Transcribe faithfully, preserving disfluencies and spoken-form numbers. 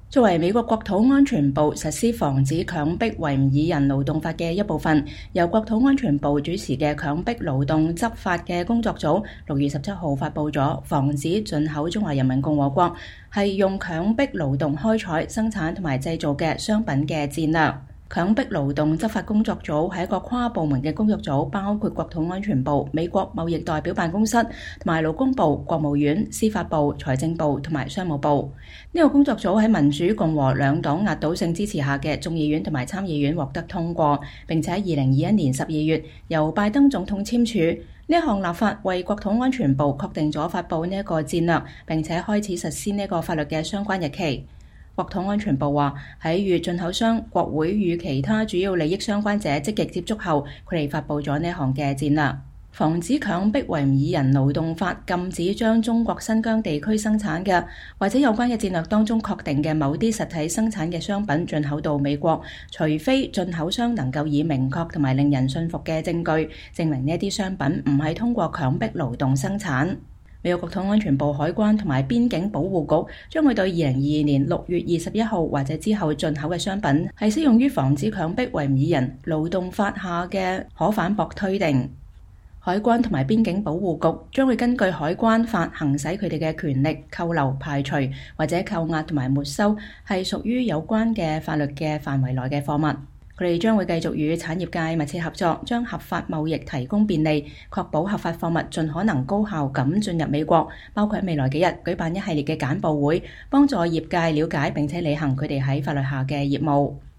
作為美國國土安全部實施防止強迫維吾爾人勞動法嘅一部分，由國土安全部主持嘅強迫勞動執法嘅工作組六月十七號發布咗防止進口中華人民共和國係用強迫勞動開採、生產同埋製造嘅商品嘅戰略。強迫勞動執法工作組係一個跨部門嘅工作組，包括國土安全部、美國貿易代表辦公室同埋勞工部、國務院、司法部、財政部同埋商務部。呢個工作組喺民主共和兩黨壓倒性支持下嘅眾議院同埋參議院獲得通過，並且喺二零二一年十二月由拜登總統簽署。呢一項立法為國土安全部確定咗發布呢一個戰略，並且開始實施呢個法律嘅相關日期。國土安全部話喺與進口商、國會與其他主要利益相關者積極接觸後，佢哋發布咗呢項嘅戰略。防止強迫維吾爾人勞動法禁止將中國新疆地區生產嘅或者有關嘅戰略當中確定嘅某啲實體生產嘅商品進口到美國，除非進口商能夠以明確同埋令人信服嘅證據證明呢啲商品唔係通過強迫勞動生產。美國國土安全部、海關同埋邊境保護局將會對二零二二年六月二十一號或者之後進口嘅商品係適用於防止強迫維吾爾人勞動法下嘅可反駁推定。海關同埋邊境保護局將會根據海關法行使佢哋嘅權力，扣留、排除或者扣押同埋沒收係屬於有關嘅法律嘅範圍內嘅貨物。佢哋將會繼續與產業界密切合作，將合法貿易提供便利，確保合法貨物盡可能高效咁進入美國，包括喺未來幾日舉辦一系列嘅簡報會，幫助業界了解並且履行佢哋喺法律下嘅業務。